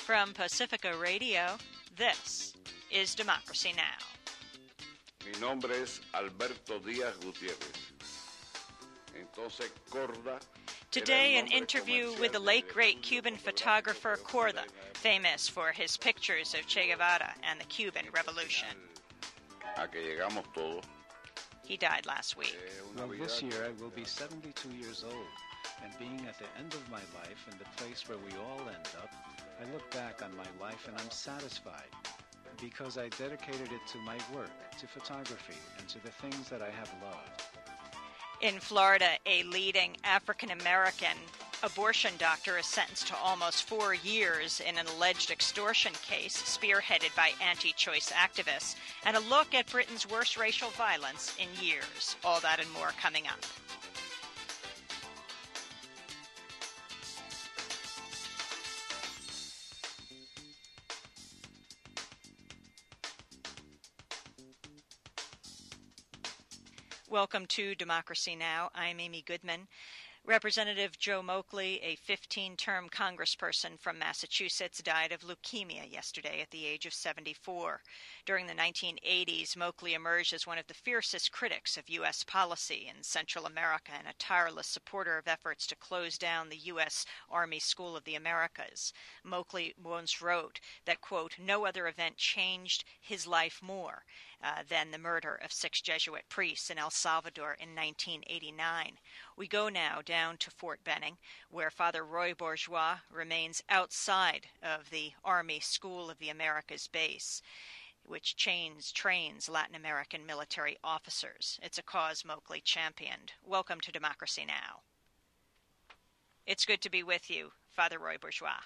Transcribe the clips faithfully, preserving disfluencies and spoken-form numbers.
From Pacifica Radio, this is Democracy Now! Mi nombre es Alberto Díaz Gutiérrez. Entonces, Corda. Today, an interview with the late great Cuban photographer Corda, famous for his pictures of Che Guevara and the Cuban Revolution. A que llegamos todos. He died last week. Well, this year I will be seventy-two years old, and being at the end of my life and the place where we all end up, I look back on my life and I'm satisfied because I dedicated it to my work, to photography, and to the things that I have loved. In Florida, a leading African-American abortion doctor is sentenced to almost four years in an alleged extortion case spearheaded by anti-choice activists, and a look at Britain's worst racial violence in years. All that and more coming up. Welcome to Democracy Now! I'm Amy Goodman. Representative Joe Moakley, a fifteen-term congressperson from Massachusetts, died of leukemia yesterday at the age of seventy-four. During the nineteen eighties, Moakley emerged as one of the fiercest critics of U S policy in Central America and a tireless supporter of efforts to close down the U S Army School of the Americas. Moakley once wrote that, quote, no other event changed his life more uh, than the murder of six Jesuit priests in El Salvador in nineteen eighty-nine. We go now down to Fort Benning, where Father Roy Bourgeois remains outside of the Army School of the Americas base, which chains, trains Latin American military officers. It's a cause Moakley championed. Welcome to Democracy Now! It's good to be with you, Father Roy Bourgeois.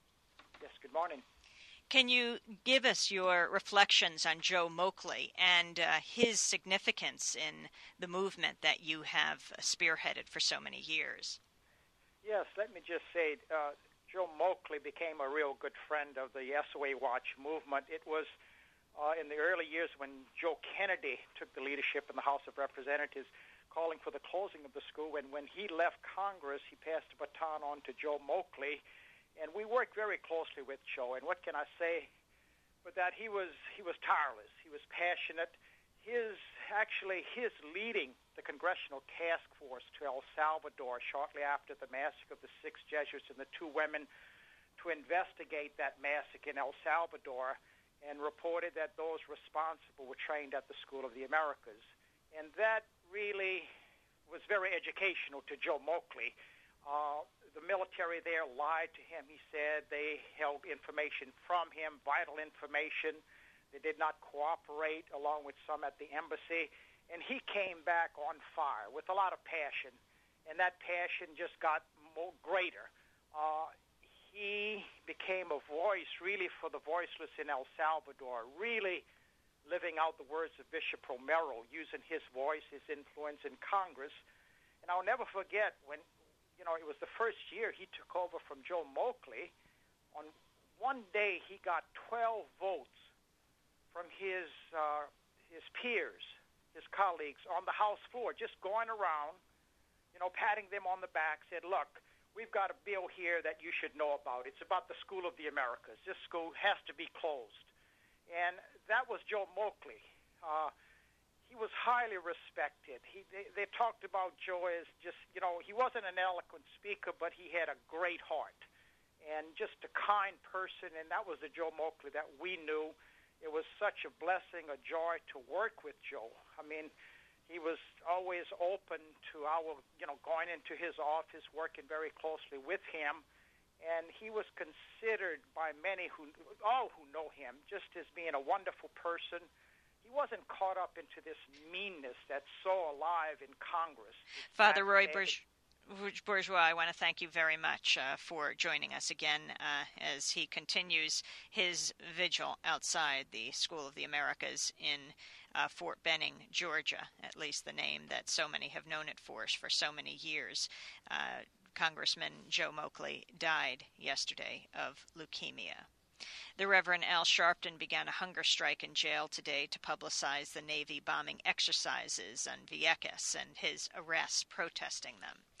Yes, good morning. Can you give us your reflections on Joe Moakley and uh, his significance in the movement that you have spearheaded for so many years? Yes, let me just say, uh, Joe Moakley became a real good friend of the S O A Watch movement. It was uh, in the early years when Joe Kennedy took the leadership in the House of Representatives, calling for the closing of the school. And when he left Congress, he passed the baton on to Joe Moakley. And we worked very closely with Joe. And what can I say? But that he was he was tireless. He was passionate. His actually his leading the congressional task force to El Salvador shortly after the massacre of the six Jesuits and the two women to investigate that massacre in El Salvador, and reported that those responsible were trained at the School of the Americas. And that really was very educational to Joe Moakley. Uh, the military there lied to him. He said they held information from him, vital information. They did not cooperate, along with some at the embassy. And he came back on fire with a lot of passion, and that passion just got more greater. Uh, he became a voice, really, for the voiceless in El Salvador, really living out the words of Bishop Romero, using his voice, his influence in Congress. And I'll never forget when, you know, it was the first year he took over from Joe Moakley. On one day, he got twelve votes from his uh, his peers, his colleagues on the House floor, just going around, you know, patting them on the back, said, look, we've got a bill here that you should know about. It's about the School of the Americas. This school has to be closed. And that was Joe Moakley. Uh, He was highly respected. He, they, they talked about Joe as just, you know, he wasn't an eloquent speaker, but he had a great heart and just a kind person, and that was the Joe Moakley that we knew. It was such a blessing, a joy to work with Joe. I mean, he was always open to our, you know, going into his office, working very closely with him, and he was considered by many who, all who know him, just as being a wonderful person. He wasn't caught up into this meanness that's so alive in Congress. Father Roy Bourgeois, I want to thank you very much uh, for joining us again uh, as he continues his vigil outside the School of the Americas in uh, Fort Benning, Georgia, at least the name that so many have known it for for so many years. Uh, Congressman Joe Moakley died yesterday of leukemia. The Reverend Al Sharpton began a hunger strike in jail today to publicize the Navy bombing exercises on Vieques and his arrest protesting them.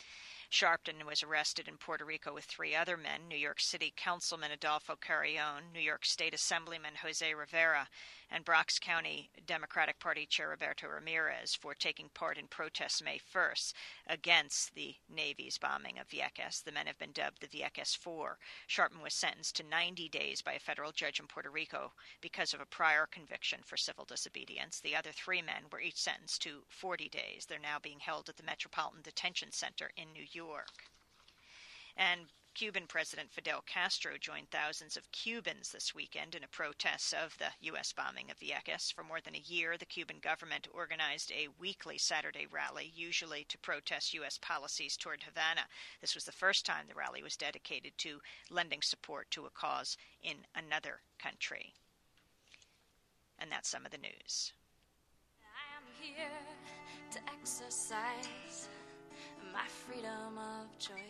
Sharpton was arrested in Puerto Rico with three other men, New York City Councilman Adolfo Carrion, New York State Assemblyman Jose Rivera, and Bronx County Democratic Party Chair Roberto Ramirez for taking part in protests May first against the Navy's bombing of Vieques. The men have been dubbed the Vieques Four. Sharpton was sentenced to ninety days by a federal judge in Puerto Rico because of a prior conviction for civil disobedience. The other three men were each sentenced to forty days. They're now being held at the Metropolitan Detention Center in New York. And Cuban President Fidel Castro joined thousands of Cubans this weekend in a protest of the U S bombing of Vieques. For more than a year, the Cuban government organized a weekly Saturday rally, usually to protest U S policies toward Havana. This was the first time the rally was dedicated to lending support to a cause in another country. And that's some of the news. I am here to exercise my freedom of choice.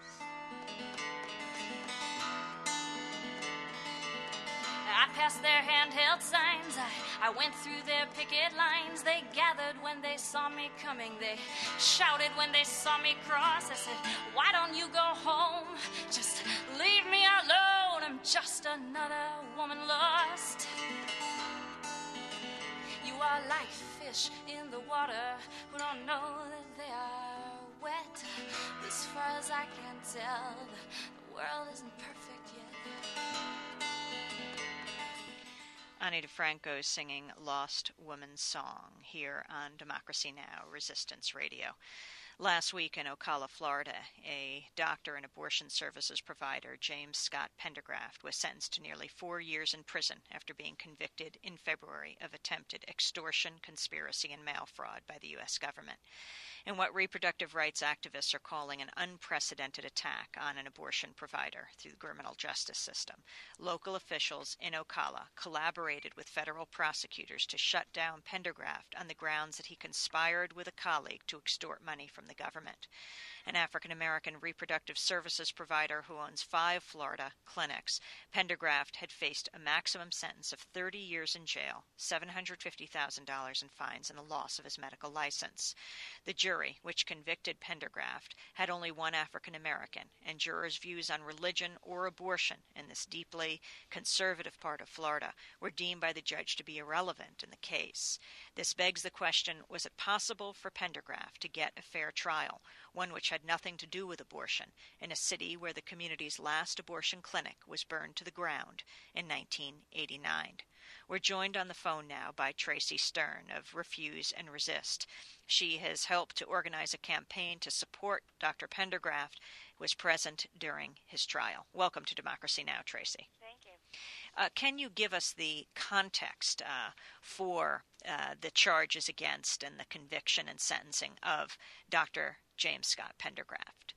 I passed their handheld signs, I, I went through their picket lines. They gathered when they saw me coming, they shouted when they saw me cross. I said, why don't you go home, just leave me alone, I'm just another woman lost. You are like fish in the water who don't know that they are wet. As far as I can tell, the world isn't perfect yet. Ani DeFranco singing Lost Woman's Song here on Democracy Now! Resistance Radio. Last week in Ocala, Florida, a doctor and abortion services provider, James Scott Pendergraft, was sentenced to nearly four years in prison after being convicted in February of attempted extortion, conspiracy, and mail fraud by the U S government, in what reproductive rights activists are calling an unprecedented attack on an abortion provider through the criminal justice system. Local officials in Ocala collaborated with federal prosecutors to shut down Pendergraft on the grounds that he conspired with a colleague to extort money from the government. An African-American reproductive services provider who owns five Florida clinics, Pendergraft had faced a maximum sentence of thirty years in jail, seven hundred fifty thousand dollars in fines, and a loss of his medical license. The jury, which convicted Pendergraft, had only one African-American, and jurors' views on religion or abortion in this deeply conservative part of Florida were deemed by the judge to be irrelevant in the case. This begs the question, was it possible for Pendergraft to get a fair trial, one which had nothing to do with abortion, in a city where the community's last abortion clinic was burned to the ground in nineteen eighty-nine. We're joined on the phone now by Tracy Stern of Refuse and Resist. She has helped to organize a campaign to support Doctor Pendergraft, who was present during his trial. Welcome to Democracy Now!, Tracy. Thank you. Uh, can you give us the context uh, for uh, the charges against and the conviction and sentencing of Doctor James Scott Pendergraft?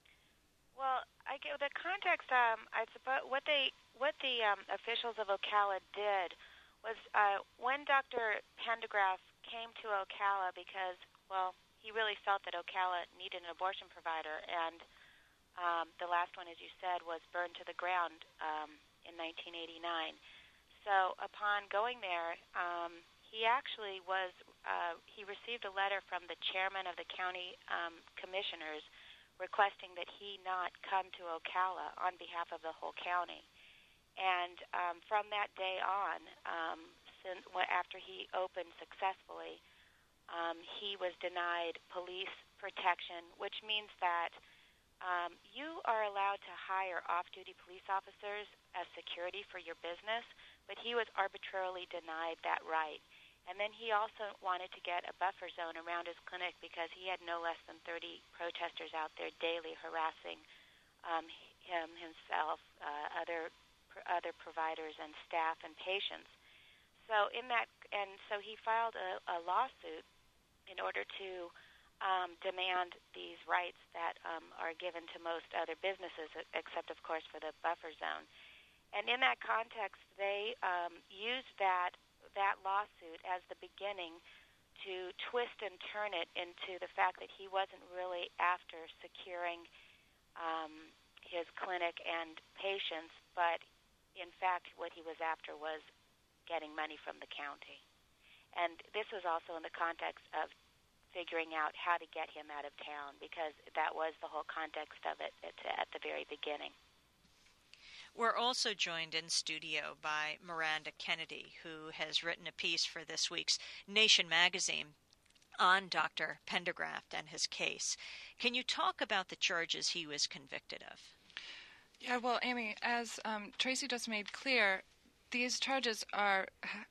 Well, I get the context. Um, I suppose what they, what the um, officials of Ocala did was uh, when Doctor Pendergraft came to Ocala because, well, he really felt that Ocala needed an abortion provider, and um, the last one, as you said, was burned to the ground um, in nineteen eighty-nine. So upon going there, um, he actually was, uh, he received a letter from the chairman of the county um, commissioners requesting that he not come to Ocala on behalf of the whole county. And um, from that day on, um, since, after he opened successfully, um, he was denied police protection, which means that um, you are allowed to hire off-duty police officers as security for your business, but he was arbitrarily denied that right. And then he also wanted to get a buffer zone around his clinic because he had no less than thirty protesters out there daily harassing um, him, himself, uh, other other providers and staff and patients. So in that, and so he filed a, a lawsuit in order to um, demand these rights that um, are given to most other businesses, except of course for the buffer zone. And in that context, they um, used that. that lawsuit as the beginning to twist and turn it into the fact that he wasn't really after securing um, his clinic and patients, but in fact what he was after was getting money from the county. And this was also in the context of figuring out how to get him out of town, because that was the whole context of it at, at the very beginning. We're also joined in studio by Miranda Kennedy, who has written a piece for this week's Nation magazine on Doctor Pendergraft and his case. Can you talk about the charges he was convicted of? Yeah, well, Amy, as um, Tracy just made clear, these charges are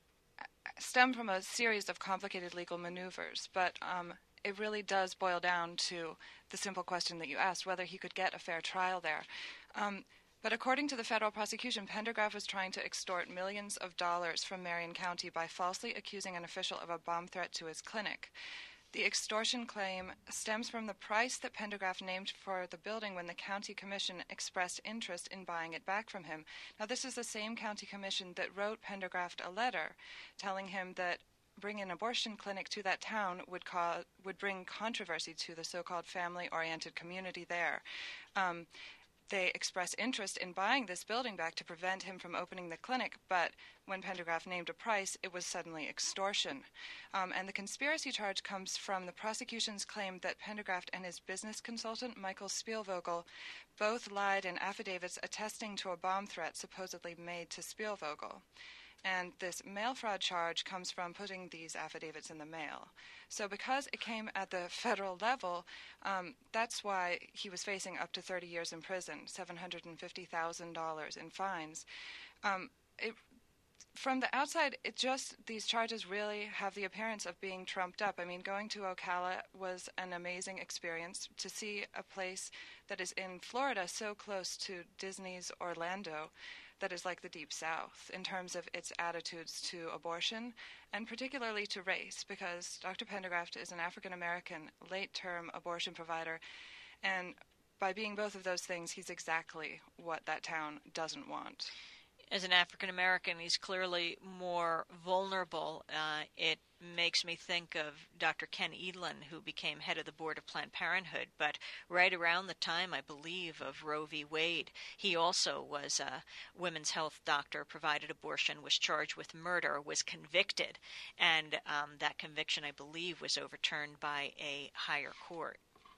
stem from a series of complicated legal maneuvers, but um, it really does boil down to the simple question that you asked, whether he could get a fair trial there. Um, But according to the federal prosecution, Pendergraft was trying to extort millions of dollars from Marion County by falsely accusing an official of a bomb threat to his clinic. The extortion claim stems from the price that Pendergraft named for the building when the county commission expressed interest in buying it back from him. Now, this is the same county commission that wrote Pendergraft a letter telling him that bringing an abortion clinic to that town would cause, would bring controversy to the so-called family-oriented community there. Um, They expressed interest in buying this building back to prevent him from opening the clinic, but when Pendergraft named a price, it was suddenly extortion. Um, and the conspiracy charge comes from the prosecution's claim that Pendergraft and his business consultant, Michael Spielvogel, both lied in affidavits attesting to a bomb threat supposedly made to Spielvogel. And this mail fraud charge comes from putting these affidavits in the mail. So because it came at the federal level, um, that's why he was facing up to thirty years in prison, seven hundred fifty thousand dollars in fines. Um, it, from the outside, it just, these charges really have the appearance of being trumped up. I mean, going to Ocala was an amazing experience. To see a place that is in Florida so close to Disney's Orlando, that is like the Deep South in terms of its attitudes to abortion and particularly to race, because Doctor Pendergraft is an African-American late-term abortion provider, and by being both of those things, he's exactly what that town doesn't want. As an African-American, he's clearly more vulnerable. Uh, it makes me think of Doctor Ken Edlin, who became head of the board of Planned Parenthood, but right around the time, I believe, of Roe v. Wade, he also was a women's health doctor, provided abortion, was charged with murder, was convicted, and um, that conviction, I believe, was overturned by a higher court.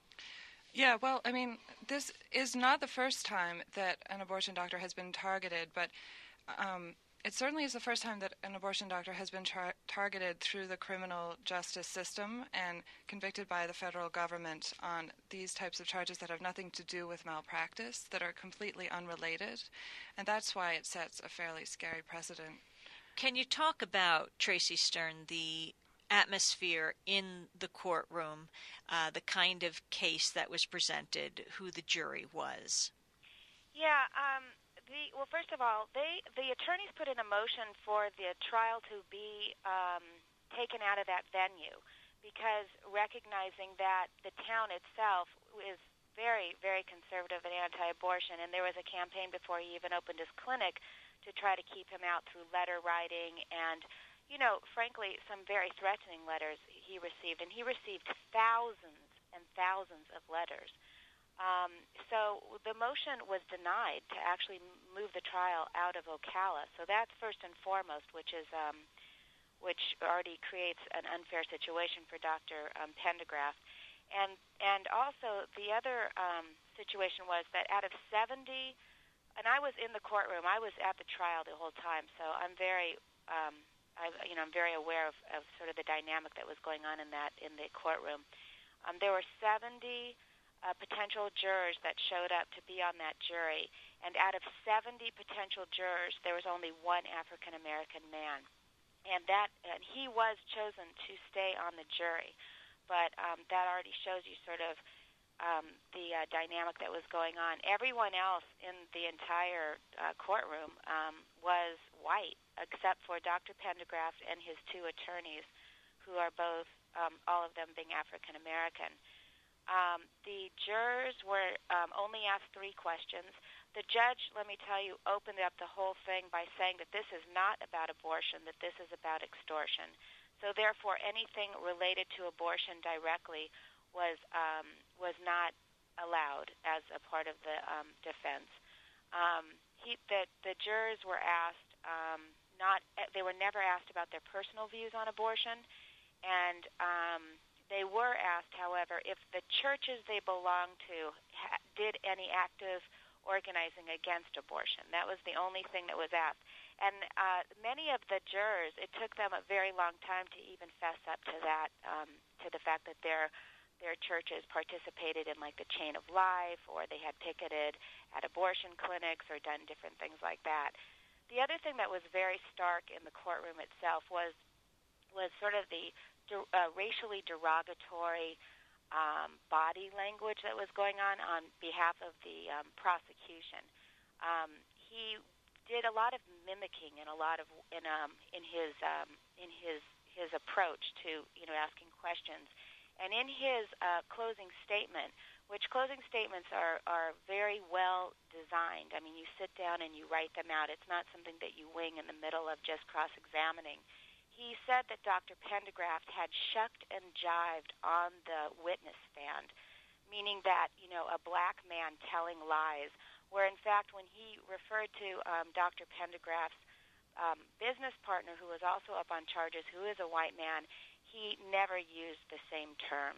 Yeah, well, I mean, this is not the first time that an abortion doctor has been targeted, but um, it certainly is the first time that an abortion doctor has been tar- targeted through the criminal justice system and convicted by the federal government on these types of charges that have nothing to do with malpractice, that are completely unrelated, and that's why it sets a fairly scary precedent. Can you talk about, Tracy Stern, the atmosphere in the courtroom, uh, the kind of case that was presented, who the jury was? Yeah, um, the, well, first of all, they the attorneys put in a motion for the trial to be um, taken out of that venue, because recognizing that the town itself is very, very conservative and anti-abortion, and there was a campaign before he even opened his clinic to try to keep him out through letter writing and, you know, frankly, some very threatening letters he received, and he received thousands and thousands of letters. Um, so the motion was denied to actually move the trial out of Ocala. So that's first and foremost, which is um, which already creates an unfair situation for Doctor Um, Pendergraft. And and also the other um, situation was that out of seventy, and I was in the courtroom, I was at the trial the whole time, so I'm very um, I, you know, I'm very aware of, of sort of the dynamic that was going on in that in the courtroom. Um, there were seventy uh, potential jurors that showed up to be on that jury, and out of seventy potential jurors, there was only one African American man, and that and he was chosen to stay on the jury. But um, that already shows you sort of um, the uh, dynamic that was going on. Everyone else in the entire uh, courtroom um, was white, except for Doctor Pendergraft and his two attorneys, who are both, um, all of them being African American. Um, the jurors were um, only asked three questions. The judge, let me tell you, opened up the whole thing by saying that this is not about abortion, that this is about extortion. So therefore, anything related to abortion directly was um, was not allowed as a part of the um, defense. Um, he, the, the jurors were asked um, not; they were never asked about their personal views on abortion, and um, They were asked, however, if the churches they belonged to ha- did any active organizing against abortion. That was the only thing that was asked. And uh, many of the jurors, it took them a very long time to even fess up to that, um, to the fact that their their churches participated in like the Chain of Life, or they had picketed at abortion clinics or done different things like that. The other thing that was very stark in the courtroom itself was was sort of the uh, racially derogatory um, body language that was going on on behalf of the um, prosecution. Um, he did a lot of mimicking and a lot of in um, in his um, in his his approach to you know asking questions, and in his uh, closing statement, which closing statements are are very well designed. I mean, you sit down and you write them out. It's not something that you wing in the middle of just cross-examining. He said that Doctor Pendergraft had shucked and jived on the witness stand, meaning that, you know, a black man telling lies, where in fact when he referred to um, Doctor Pendergraft's um, business partner, who was also up on charges, who is a white man, he never used the same terms.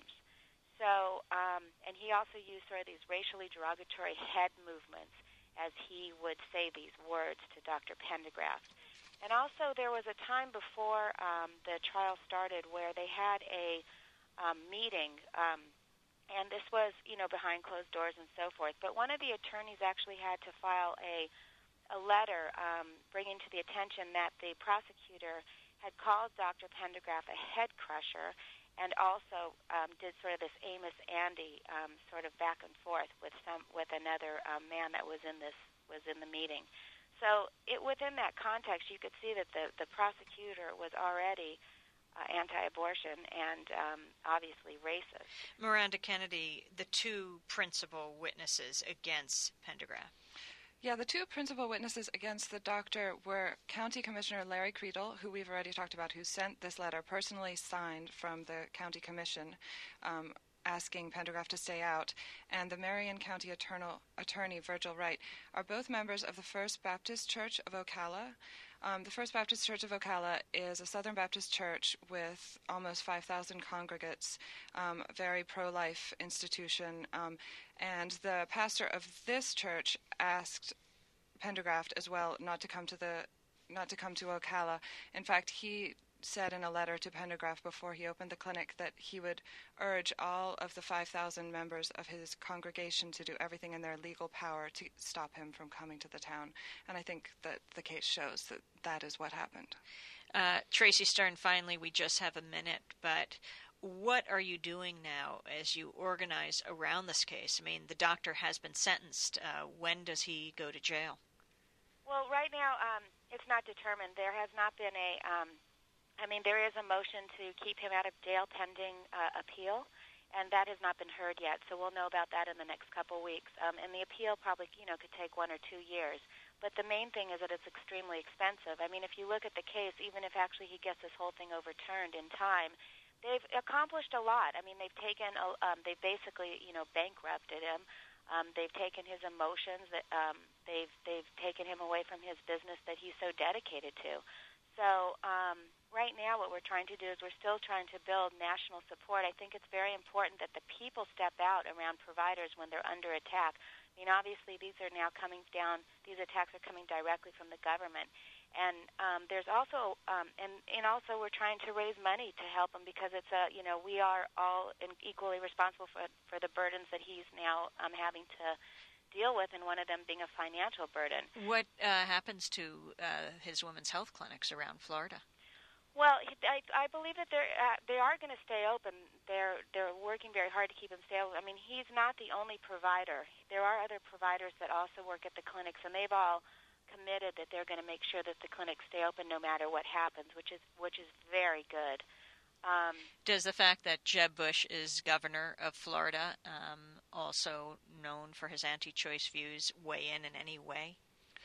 So, um, and he also used sort of these racially derogatory head movements as he would say these words to Doctor Pendergraft. And also there was a time before um, the trial started where they had a um, meeting, um, and this was, you know, behind closed doors and so forth. But one of the attorneys actually had to file a, a letter um, bringing to the attention that the prosecutor had called Doctor Pendergraft a head crusher, and also um, did sort of this Amos Andy um, sort of back and forth with some with another um, man that was in this was in the meeting. So it, within that context, you could see that the, the prosecutor was already uh, anti-abortion and um, obviously racist. Miranda Kennedy, the two principal witnesses against Pendergraft. Yeah, the two principal witnesses against the doctor were County Commissioner Larry Creedle, who we've already talked about, who sent this letter personally signed from the county commission um, asking Pendergraft to stay out, and the Marion County Attorney, attorney Virgil Wright, are both members of the First Baptist Church of Ocala. Um, the First Baptist Church of Ocala is a Southern Baptist church with almost five thousand congregates, um, a very pro-life institution, um, and the pastor of this church asked Pendergraft as well not to come to the not to come to Ocala. In fact, he said in a letter to Pendergraft before he opened the clinic that he would urge all of the five thousand members of his congregation to do everything in their legal power to stop him from coming to the town. And I think that the case shows that that is what happened. Uh, Tracy Stern, finally, we just have a minute, but what are you doing now as you organize around this case? I mean, the doctor has been sentenced. Uh, when does he go to jail? Well, right now, um, it's not determined. There has not been a, um, I mean, there is a motion to keep him out of jail pending uh, appeal, and that has not been heard yet, so we'll know about that in the next couple weeks. Um, and the appeal probably, you know, could take one or two years. But the main thing is that it's extremely expensive. I mean, if you look at the case, even if actually he gets this whole thing overturned in time, they've accomplished a lot. I mean, they've taken, a, um, they've basically, you know, bankrupted him. Um, they've taken his emotions. That um, they've they've taken him away from his business that he's so dedicated to. So um, right now, what we're trying to do is we're still trying to build national support. I think it's very important that the people step out around providers when they're under attack. I mean, obviously, these are now coming down. These attacks are coming directly from the government. And um, there's also, um, and, and also we're trying to raise money to help him because it's a, you know, we are all equally responsible for for the burdens that he's now um, having to deal with, and one of them being a financial burden. What uh, happens to uh, his women's health clinics around Florida? Well, I, I believe that they're uh, they are going to stay open. They're they're working very hard to keep him stay open. I mean, he's not the only provider. There are other providers that also work at the clinics, and they've all committed that they're going to make sure that the clinics stay open no matter what happens, which is which is very good. Um, Does the fact that Jeb Bush is governor of Florida, um, also known for his anti-choice views, weigh in in any way?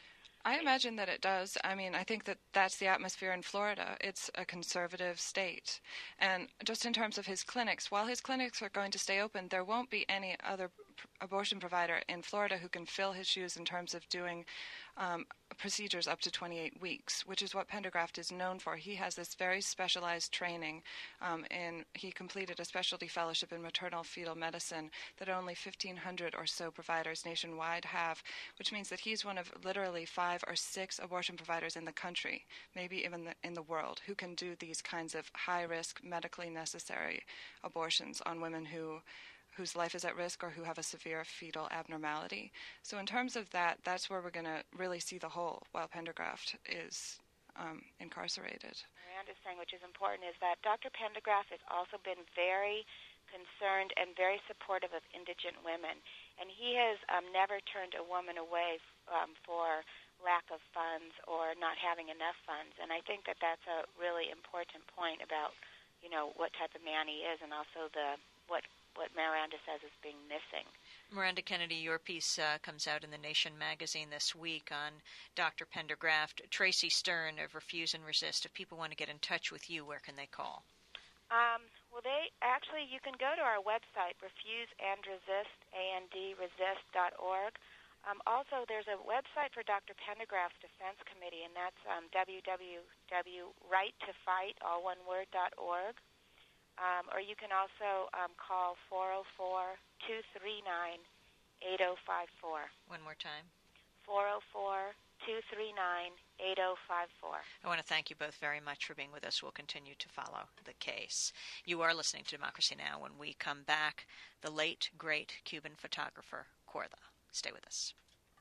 I imagine that it does. I mean, I think that that's the atmosphere in Florida. It's a conservative state. And just in terms of his clinics, while his clinics are going to stay open, there won't be any other abortion provider in Florida who can fill his shoes in terms of doing um, procedures up to twenty-eight weeks, which is what Pendergraft is known for. He has this very specialized training, um, and he completed a specialty fellowship in maternal fetal medicine that only fifteen hundred or so providers nationwide have, which means that he's one of literally five or six abortion providers in the country, maybe even the, in the world, who can do these kinds of high-risk, medically necessary abortions on women who whose life is at risk or who have a severe fetal abnormality. So in terms of that, that's where we're going to really see the whole while Pendergraft is um, incarcerated. Miranda's saying, which is important, is that Doctor Pendergraft has also been very concerned and very supportive of indigent women. And he has um, never turned a woman away um, for lack of funds or not having enough funds. And I think that that's a really important point about, you know, what type of man he is, and also the what what Miranda says is being missing. Miranda Kennedy, your piece uh, comes out in The Nation magazine this week on Doctor Pendergraft. Tracy Stern of Refuse and Resist. If people want to get in touch with you, where can they call? Um, well, they actually, you can go to our website, refuse and resist, A N D resist dot org. Um, also, there's a website for Doctor Pendergraft's Defense Committee, and that's um, w w w dot right to fight, all one word, dot org. Um, or you can also um, call four oh four, two three nine, eight oh five four. One more time. four oh four, two three nine, eight oh five four. I want to thank you both very much for being with us. We'll continue to follow the case. You are listening to Democracy Now! When we come back, the late, great Cuban photographer, Korda. Stay with us.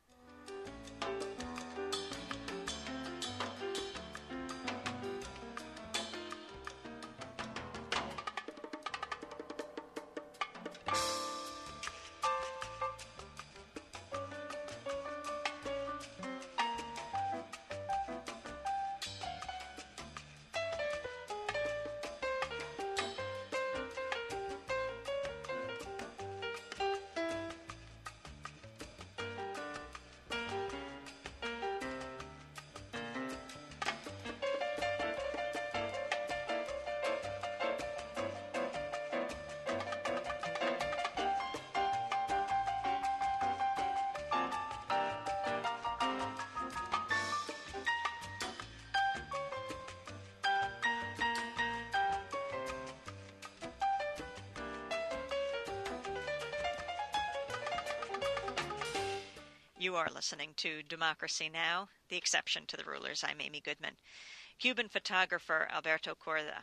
You are listening to Democracy Now!, the exception to the rulers. I'm Amy Goodman. Cuban photographer Alberto Korda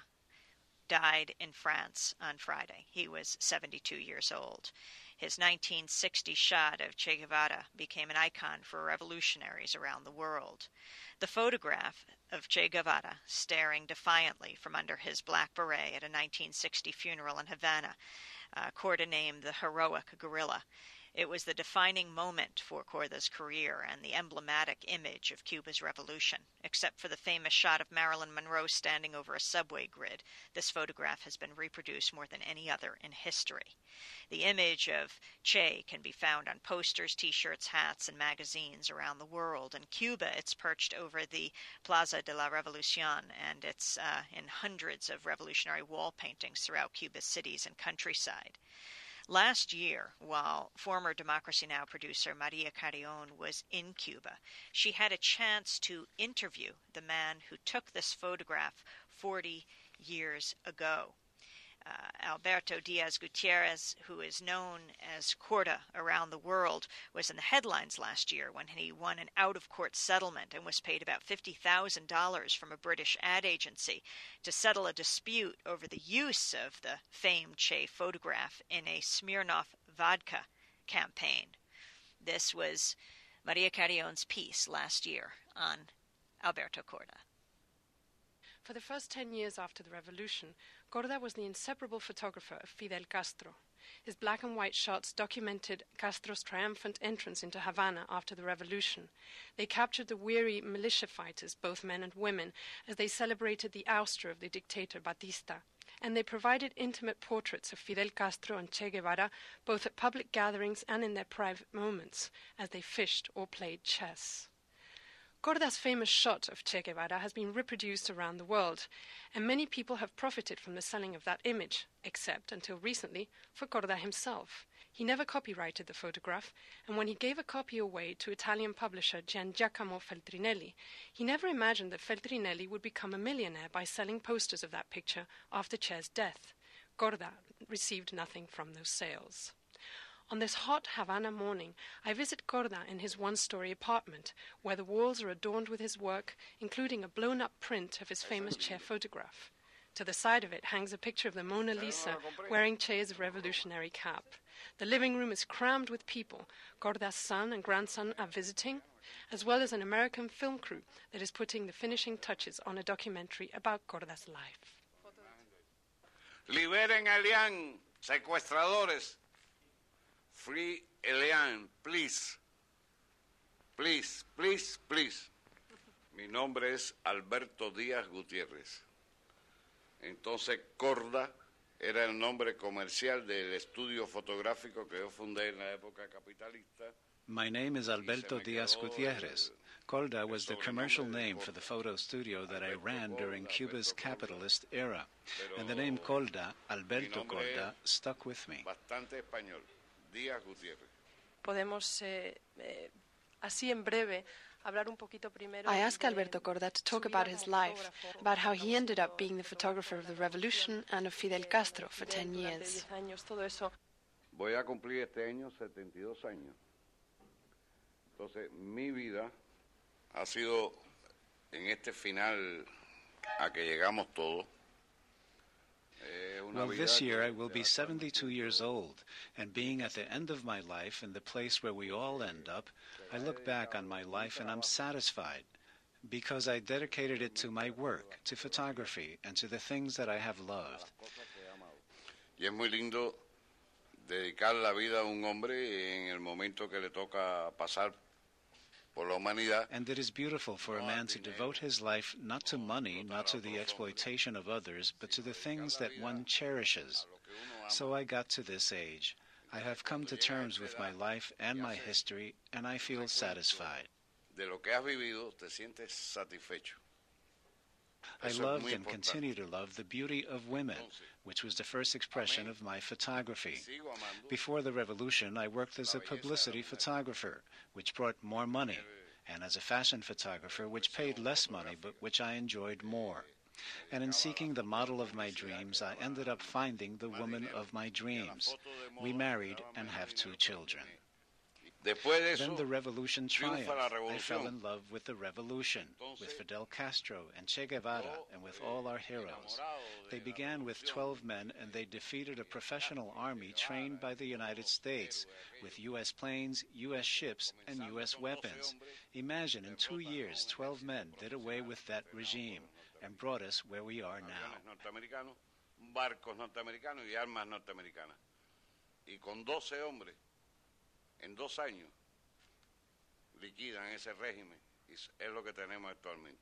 died in France on Friday. He was seventy-two years old. His nineteen sixty shot of Che Guevara became an icon for revolutionaries around the world. The photograph of Che Guevara staring defiantly from under his black beret at a nineteen sixty funeral in Havana, uh, Korda named the heroic guerrilla. It was the defining moment for Korda's career and the emblematic image of Cuba's revolution. Except for the famous shot of Marilyn Monroe standing over a subway grid, this photograph has been reproduced more than any other in history. The image of Che can be found on posters, T-shirts, hats, and magazines around the world. In Cuba, it's perched over the Plaza de la Revolucion, and it's uh, in hundreds of revolutionary wall paintings throughout Cuba's cities and countryside. Last year, while former Democracy Now! Producer Maria Carrion was in Cuba, she had a chance to interview the man who took this photograph forty years ago. Uh, Alberto Diaz Gutierrez, who is known as Korda around the world, was in the headlines last year when he won an out-of-court settlement and was paid about fifty thousand dollars from a British ad agency to settle a dispute over the use of the famed Che photograph in a Smirnoff vodka campaign. This was Maria Carrion's piece last year on Alberto Korda. For the first ten years after the revolution, Korda was the inseparable photographer of Fidel Castro. His black and white shots documented Castro's triumphant entrance into Havana after the revolution. They captured the weary militia fighters, both men and women, as they celebrated the ouster of the dictator Batista. And they provided intimate portraits of Fidel Castro and Che Guevara, both at public gatherings and in their private moments, as they fished or played chess. Korda's famous shot of Che Guevara has been reproduced around the world, and many people have profited from the selling of that image, except, until recently, for Korda himself. He never copyrighted the photograph, and when he gave a copy away to Italian publisher Gian Giacomo Feltrinelli, he never imagined that Feltrinelli would become a millionaire by selling posters of that picture after Cer's death. Korda received nothing from those sales. On this hot Havana morning, I visit Korda in his one-story apartment, where the walls are adorned with his work, including a blown-up print of his famous Che photograph. To the side of it hangs a picture of the Mona Lisa wearing Che's revolutionary cap. The living room is crammed with people. Korda's son and grandson are visiting, as well as an American film crew that is putting the finishing touches on a documentary about Korda's life. Liberen a Elian, secuestradores. Free Elian, please. Please, please, please. Mi nombre es Alberto Díaz Gutiérrez. Entonces Korda era el nombre comercial del estudio fotográfico que yo fundé en la época capitalista. My name is Alberto Díaz Gutiérrez. Korda was the commercial name for the photo studio that I ran during Cuba's capitalist era. And the name Korda, Alberto Korda, stuck with me. Bastante español. Díaz Gutiérrez. Podemos, eh, eh, así en breve, hablar un poquito primero. I asked Alberto Korda to talk about his life, about how he ended up being the photographer of the revolution and of Fidel Castro for ten years. Voy a cumplir este año setenta y dos años. Entonces, mi vida ha sido en este final a que llegamos todos. Well, this year I will be seventy-two years old, and being at the end of my life in the place where we all end up, I look back on my life and I'm satisfied, because I dedicated it to my work, to photography, and to the things that I have loved. Y es muy lindo dedicar la vida a un hombre en el momento que le toca pasar por la humanidad. And it is beautiful for a man to devote his life not to money, not to the exploitation of others, but to the things that one cherishes. So I got to this age. I have come to terms with my life and my history, and I feel satisfied. De lo que has vivido, te sientes satisfecho. I loved and continue to love the beauty of women, which was the first expression of my photography. Before the revolution, I worked as a publicity photographer, which brought more money, and as a fashion photographer, which paid less money, but which I enjoyed more. And in seeking the model of my dreams, I ended up finding the woman of my dreams. We married and have two children. Then the revolution triumphed. I fell in love with the revolution, with Fidel Castro and Che Guevara, and with all our heroes. They began with twelve men, and they defeated a professional army trained by the United States, with U S planes, U S ships, and U S weapons. Imagine, in two years, twelve men did away with that regime and brought us where we are now. Barcos norteamericanos y armas norteamericanas. Y con doce hombres, en dos años, liquidan ese régimen, y es lo que tenemos actualmente.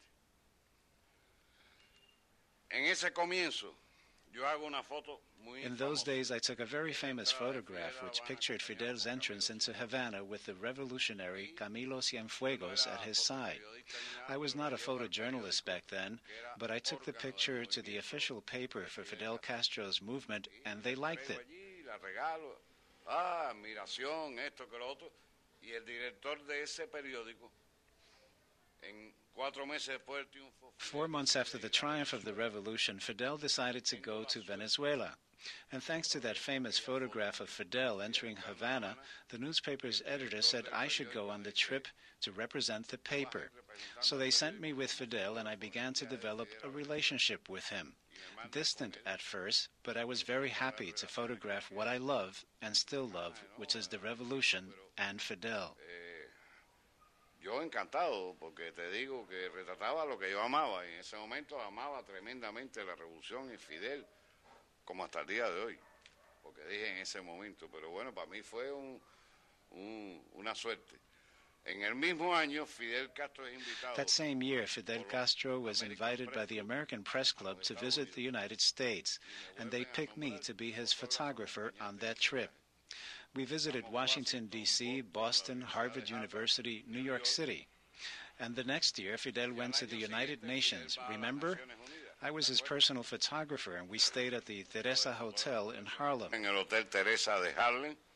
En ese comienzo, yo hago una foto muy In those days, I took a very famous photograph which pictured Fidel's entrance into Havana with the revolutionary Camilo Cienfuegos at his side. I was not a photojournalist back then, but I took the picture to the official paper for Fidel Castro's movement, and they liked it. Ah, admiración, esto, que lo otro. Y el director de ese periódico, en cuatro meses después del triunfo. Four months after the triumph of the revolution, Fidel decided to go to Venezuela. And thanks to that famous photograph of Fidel entering Havana, the newspaper's editor said I should go on the trip to represent the paper. So they sent me with Fidel, and I began to develop a relationship with him. Distant at first, but I was very happy to photograph what I love and still love, which is the revolution and Fidel. Eh, yo encantado, porque te digo que retrataba lo que yo amaba, y en ese momento amaba tremendamente la revolución y Fidel, como hasta el día de hoy, porque dije en ese momento, pero bueno, para mí fue un, un, una suerte. En el mismo año, Fidel Castro es invitado. That same year, Fidel Castro was invited by the American Press Club to visit the United States, and they picked me to be his photographer on that trip. We visited Washington, D C, Boston, Harvard University, New York City. And the next year, Fidel went to the United Nations. Remember? I was his personal photographer, and we stayed at the Teresa Hotel in Harlem. En el Hotel Teresa de Harlem,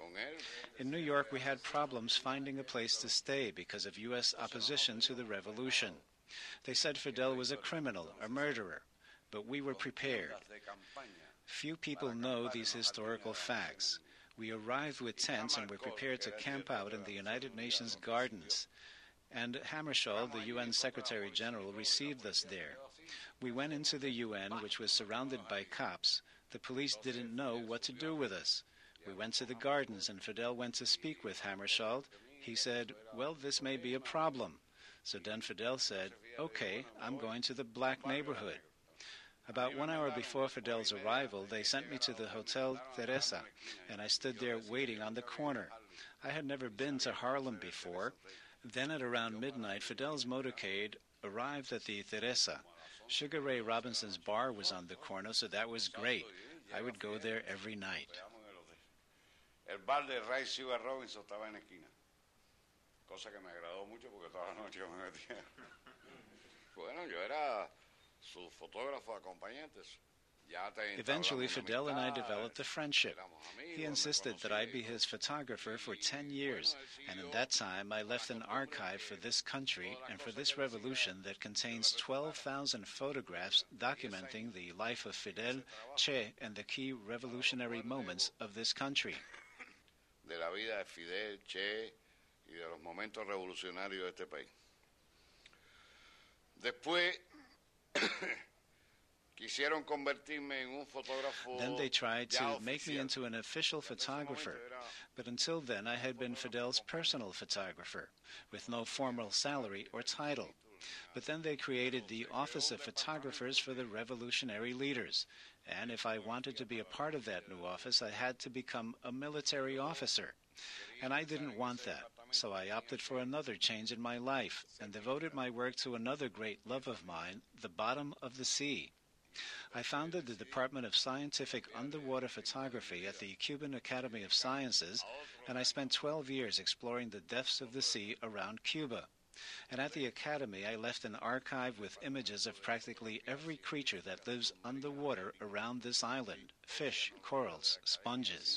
In New York, we had problems finding a place to stay because of U S opposition to the revolution. They said Fidel was a criminal, a murderer, but we were prepared. Few people know these historical facts. We arrived with tents and were prepared to camp out in the United Nations gardens. And Hammarskjöld, the U N Secretary General, received us there. We went into the U N, which was surrounded by cops. The police didn't know what to do with us. We went to the gardens, and Fidel went to speak with Hammarskjöld. He said, well, this may be a problem. So then Fidel said, okay, I'm going to the black neighborhood. About one hour before Fidel's arrival, they sent me to the Hotel Teresa, and I stood there waiting on the corner. I had never been to Harlem before. Then at around midnight, Fidel's motorcade arrived at the Teresa. Sugar Ray Robinson's bar was on the corner, so that was great. I would go there every night. El bar de Ray Sugar Robinson estaba en la esquina, cosa que me agradó mucho porque toda la noche me metía. Bueno, yo era su fotógrafo acompañante. Eventually, Fidel and I developed a friendship. He insisted that I be his photographer for ten years, and in that time I left an archive for this country and for this revolution that contains twelve thousand photographs documenting the life of Fidel, Che, and the key revolutionary moments of this country. De la vida de Fidel, Che, y de los momentos revolucionarios de este país. Después Then they tried to make me into an official photographer, but until then I had been Fidel's personal photographer, with no formal salary or title. But then they created the Office of Photographers for the Revolutionary Leaders, and if I wanted to be a part of that new office, I had to become a military officer. And I didn't want that, so I opted for another change in my life and devoted my work to another great love of mine, the bottom of the sea. I founded the Department of Scientific Underwater Photography at the Cuban Academy of Sciences, and I spent twelve years exploring the depths of the sea around Cuba. And at the Academy, I left an archive with images of practically every creature that lives underwater around this island: fish, corals, sponges.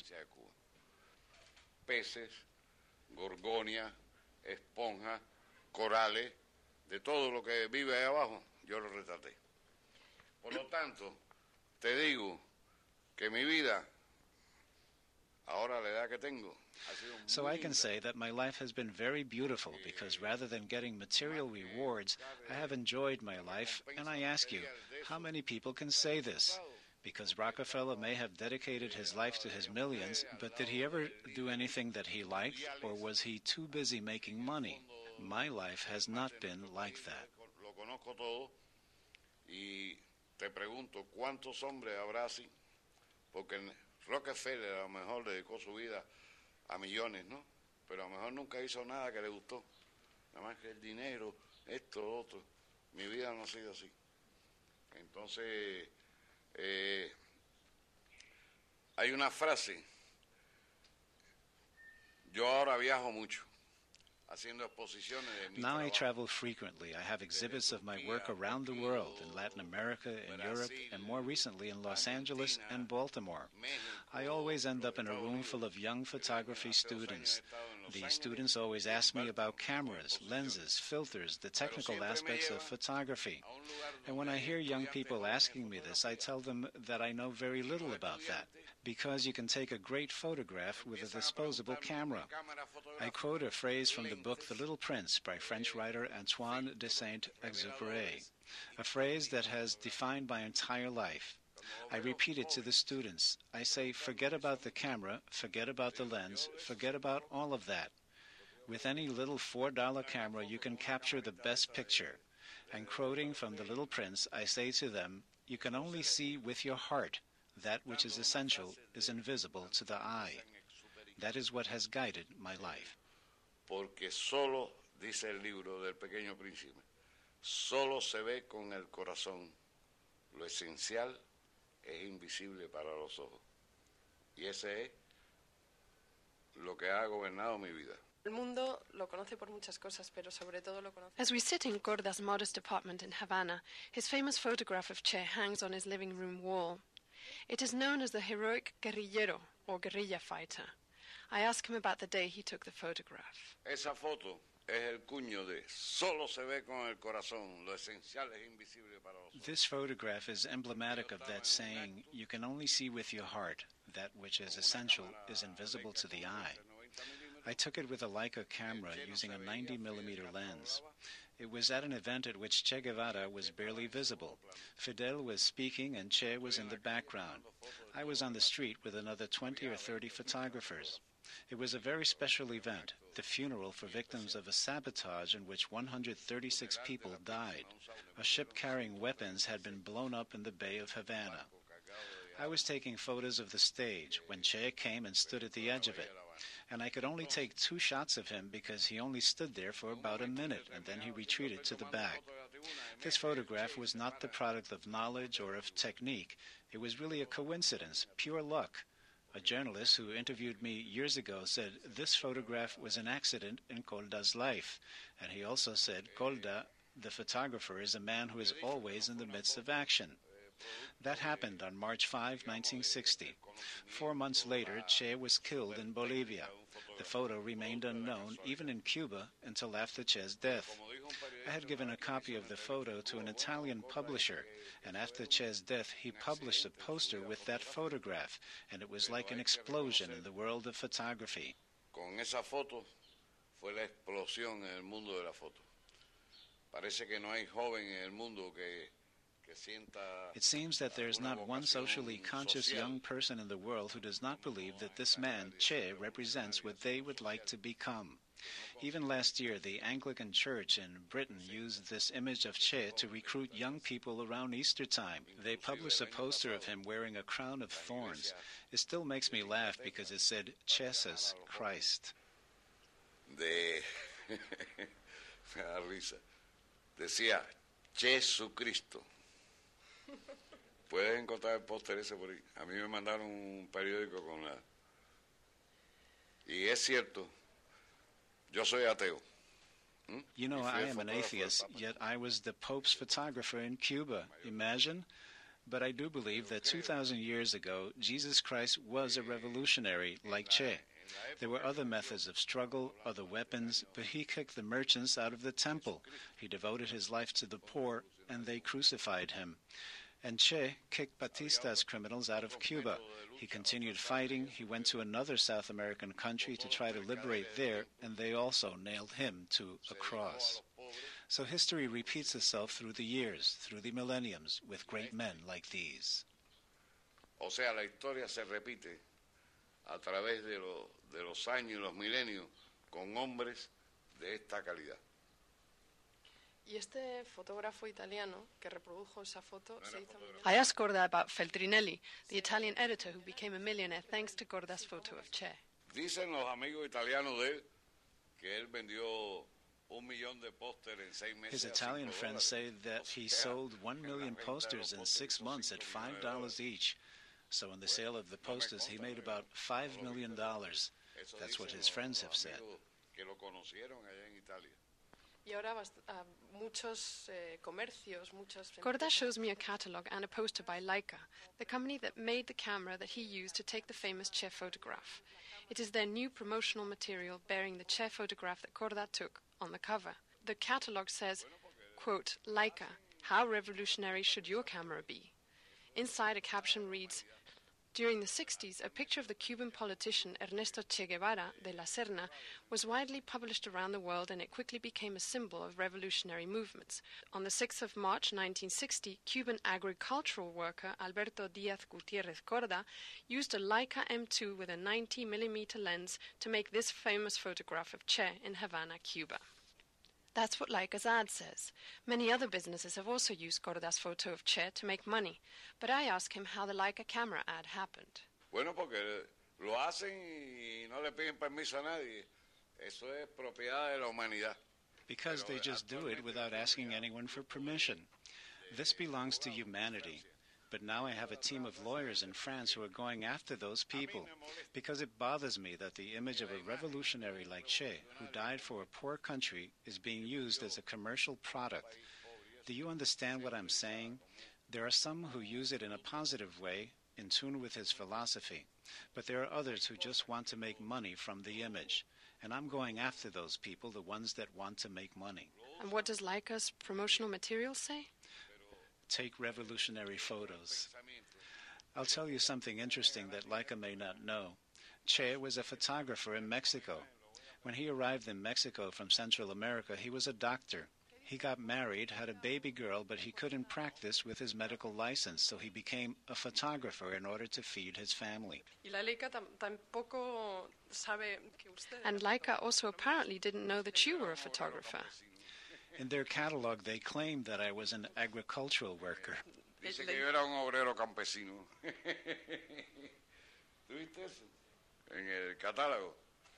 Peces, gorgonia, esponja, corales, de todo lo que vive ahí abajo, yo lo retraté. Por lo tanto, te digo que mi vida, ahora la edad que tengo, ha sido muy linda. So I can say that my life has been very beautiful because rather than getting material rewards, I have enjoyed my life, and I ask you, how many people can say this? Because Rockefeller may have dedicated his life to his millions, but did he ever do anything that he liked, or was he too busy making money? My life has not been like that. Lo conozco todo y te pregunto, ¿cuántos hombres habrá así? Porque Rockefeller a lo mejor dedicó su vida a millones, ¿no? Pero a lo mejor nunca hizo nada que le gustó. Nada más que el dinero, esto, lo otro. Mi vida no ha sido así. Entonces, eh, hay una frase. Yo ahora viajo mucho. Now I travel frequently. I have exhibits of my work around the world, in Latin America, in Europe, and more recently in Los Angeles and Baltimore. I always end up in a room full of young photography students. The students always ask me about cameras, lenses, filters, the technical aspects of photography. And when I hear young people asking me this, I tell them that I know very little about that, because you can take a great photograph with a disposable camera. I quote a phrase from the book The Little Prince by French writer Antoine de Saint-Exupéry, a phrase that has defined my entire life. I repeat it to the students. I say, forget about the camera, forget about the lens, forget about all of that. With any little four dollar camera, you can capture the best picture. And quoting from The Little Prince, I say to them, you can only see with your heart. That which is essential is invisible to the eye. That is what has guided my life. Porque solo, dice el libro del Pequeño Príncipe, solo se ve con el corazón. Lo esencial es invisible para los ojos. Y ese es lo que ha gobernado mi vida. El mundo lo conoce por muchas cosas, pero sobre todo lo conoce. As we sit in Gorda's modest apartment in Havana, his famous photograph of Che hangs on his living room wall. It is known as the heroic guerrillero, or guerrilla fighter. I ask him about the day he took the photograph. Esa foto es el cuño de solo se ve con el corazón, lo esencial es invisible para los ojos. This photograph is emblematic of that saying, you can only see with your heart. That which is essential is invisible to the eye. I took it with a Leica camera using a ninety millimeter lens. It was at an event at which Che Guevara was barely visible. Fidel was speaking and Che was in the background. I was on the street with another twenty or thirty photographers. It was a very special event, the funeral for victims of a sabotage in which one hundred thirty-six people died. A ship carrying weapons had been blown up in the Bay of Havana. I was taking photos of the stage when Che came and stood at the edge of it, and I could only take two shots of him because he only stood there for about a minute and then he retreated to the back. This photograph was not the product of knowledge or of technique. It was really a coincidence, pure luck. A journalist who interviewed me years ago said this photograph was an accident in Kolda's life, and he also said Kolda, the photographer, is a man who is always in the midst of action. That happened on March fifth, nineteen sixty. Four months later, Che was killed in Bolivia. The photo remained unknown, even in Cuba, until after Che's death. I had given a copy of the photo to an Italian publisher, and after Che's death, he published a poster with that photograph, and it was like an explosion in the world of photography. Con esa foto fue la explosión en el mundo de la foto. Parece que no hay joven en el mundo que It seems that there is not one socially conscious young person in the world who does not believe that this man, Che, represents what they would like to become. Even last year, the Anglican Church in Britain used this image of Che to recruit young people around Easter time. They published a poster of him wearing a crown of thorns. It still makes me laugh because it said, Jesus Christ. De... Me da risa. Decía, Jesucristo. Puedes encontrar el póster ese por ahí. A mí me mandaron un periódico con la... Y es cierto, yo soy ateo. ¿Mm? You know, I am an atheist, yet I was the Pope's photographer in Cuba. Imagine? But I do believe that two thousand years ago, Jesus Christ was a revolutionary like Che. There were other methods of struggle, other weapons, but he kicked the merchants out of the temple. He devoted his life to the poor, and they crucified him. And Che kicked Batista's criminals out of Cuba. He continued fighting. He went to another South American country to try to liberate there, and they also nailed him to a cross. So history repeats itself through the years, through the millenniums, with great men like these. O sea, la historia se repite a través de, lo, de los años y los milenios con hombres de esta calidad. Y este fotógrafo italiano que reprodujo esa foto se hizo... I asked Korda about Feltrinelli, the Italian editor who became a millionaire thanks to Korda's photo of Che. Dicen los amigos italianos de él que él vendió un millón de pósteres en seis meses. His Italian friends say that he sold one million posters in six months at five dollars each. So in the sale of the posters, he made about five million dollars. That's what his friends have said. Y ahora uh, muchos eh, comercios, muchos... Korda shows me a catalogue and a poster by Leica, the company that made the camera that he used to take the famous Che photograph. It is their new promotional material bearing the Che photograph that Korda took on the cover. The catalogue says, quote, Leica, how revolutionary should your camera be? Inside a caption reads, during the sixties, a picture of the Cuban politician Ernesto Che Guevara de la Serna was widely published around the world, and it quickly became a symbol of revolutionary movements. On the sixth of March nineteen sixty, Cuban agricultural worker Alberto Díaz Gutiérrez Korda used a Leica M two with a ninety millimeter lens to make this famous photograph of Che in Havana, Cuba. That's what Leica's ad says. Many other businesses have also used Korda's photo of Che to make money, but I ask him how the Leica camera ad happened. Bueno, porque lo hacen y no le piden permiso a nadie. Eso es propiedad de la humanidad. Because they just do it without asking anyone for permission. This belongs to humanity. But now I have a team of lawyers in France who are going after those people, because it bothers me that the image of a revolutionary like Che, who died for a poor country, is being used as a commercial product. Do you understand what I'm saying? There are some who use it in a positive way, in tune with his philosophy. But there are others who just want to make money from the image. And I'm going after those people, the ones that want to make money. And what does Leica's promotional material say? Take revolutionary photos. I'll tell you something interesting that Leica may not know. Che was a photographer in Mexico. When he arrived in Mexico from Central America, he was a doctor. He got married, had a baby girl, but he couldn't practice with his medical license, so he became a photographer in order to feed his family. And Leica also apparently didn't know that you were a photographer. In their catalog, they claimed that I was an agricultural worker. Dice que yo era un obrero campesino. ¿Tuviste eso? En el catálogo.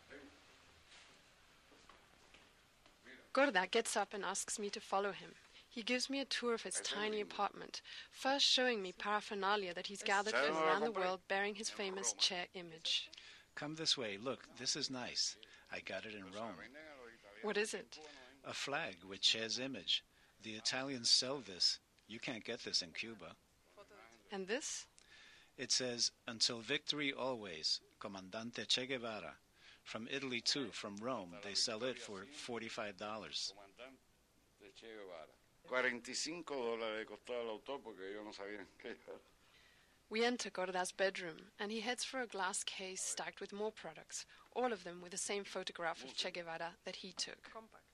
Gorda gets up and asks me to follow him. He gives me a tour of his tiny apartment, first showing me paraphernalia that he's gathered from around the world bearing his famous Che image. Come this way. Look, this is nice. I got it in Rome. What is it? A flag with Che's image. The Italians sell this. You can't get this in Cuba. And this? It says, "Until victory always, Comandante Che Guevara." From Italy, too, from Rome, they sell it for forty-five dollars. We enter Gorda's bedroom, and he heads for a glass case stacked with more products, all of them with the same photograph of Che Guevara that he took.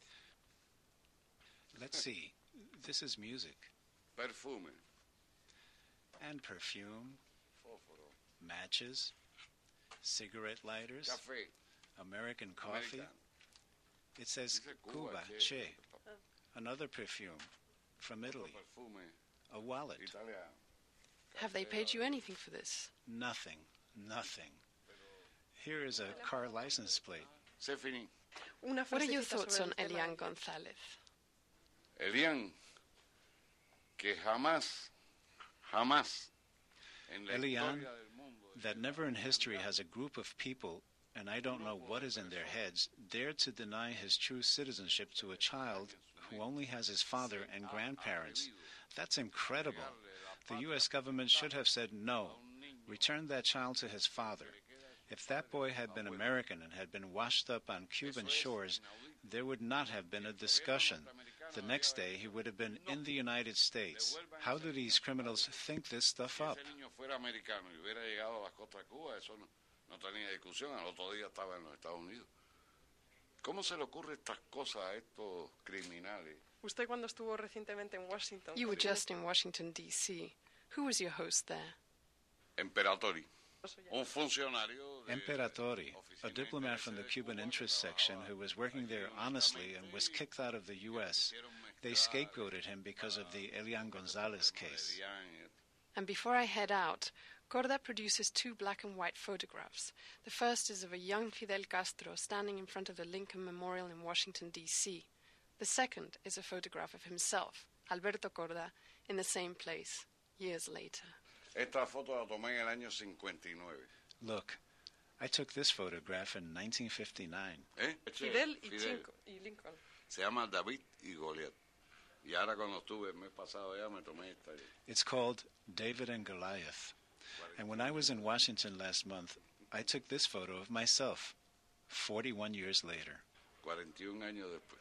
Let's see. This is music. Perfume. And perfume. Matches. Cigarette lighters. Café. American coffee. It says Cuba, Che. Another perfume from Italy. A wallet. Have they paid you anything for this? Nothing. Nothing. Here is a car license plate. C'est fini. What are your thoughts on Elian Gonzalez? Elian, que jamás, jamás. Elian, that never in history has a group of people, and I don't know what is in their heads, dared to deny his true citizenship to a child who only has his father and grandparents. That's incredible. The U S government should have said no. Return that child to his father. If that boy had been American and had been washed up on Cuban shores, there would not have been a discussion. The next day, he would have been in the United States. How do these criminals think this stuff up? You were just in Washington, D C Who was your host there? Imperatori. Imperatori, a diplomat from the Cuban interest section who was working there honestly and was kicked out of the U S. They scapegoated him because of the Elian Gonzalez case. And before I head out, Gorda produces two black and white photographs. The first is of a young Fidel Castro standing in front of the Lincoln Memorial in Washington, D C The second is a photograph of himself, Alberto Corda, in the same place, years later. Esta foto la tomé en el año cincuenta y nueve. Look, I took this photograph in nineteen fifty-nine. ¿Eh? Fidel y, Cinco, y Lincoln. Se llama David y Goliat. Y ahora cuando estuve el mes pasado allá me tomé esta. It's called David and Goliath. And when I was in Washington last month, I took this photo of myself, forty-one years later. cuarenta y un años después.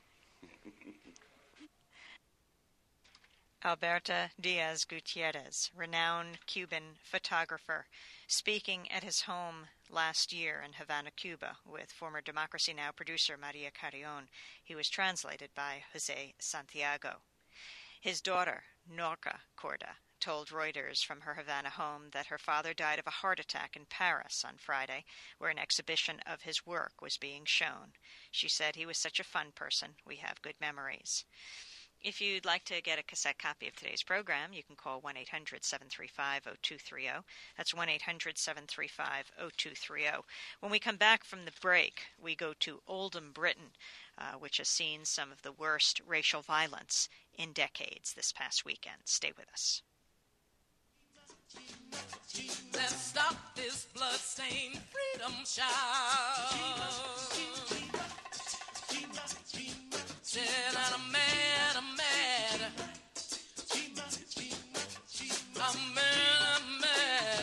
Alberto Diaz Gutierrez, renowned Cuban photographer, speaking at his home last year in Havana, Cuba, with former Democracy Now! Producer Maria Carrion. He was translated by Jose Santiago. His daughter, Norca Corda, told Reuters from her Havana home that her father died of a heart attack in Paris on Friday, where an exhibition of his work was being shown. She said he was such a fun person. We have good memories. If you'd like to get a cassette copy of today's program, you can call one eight hundred seven three five oh two three oh. That's one eight hundred seven three five oh two three oh. When we come back from the break, we go to Oldham, Britain, uh, which has seen some of the worst racial violence in decades this past weekend. Stay with us. Let's stop this blood-stained freedom shout. Said I'm a man, I'm mad. I'm mad, I'm mad.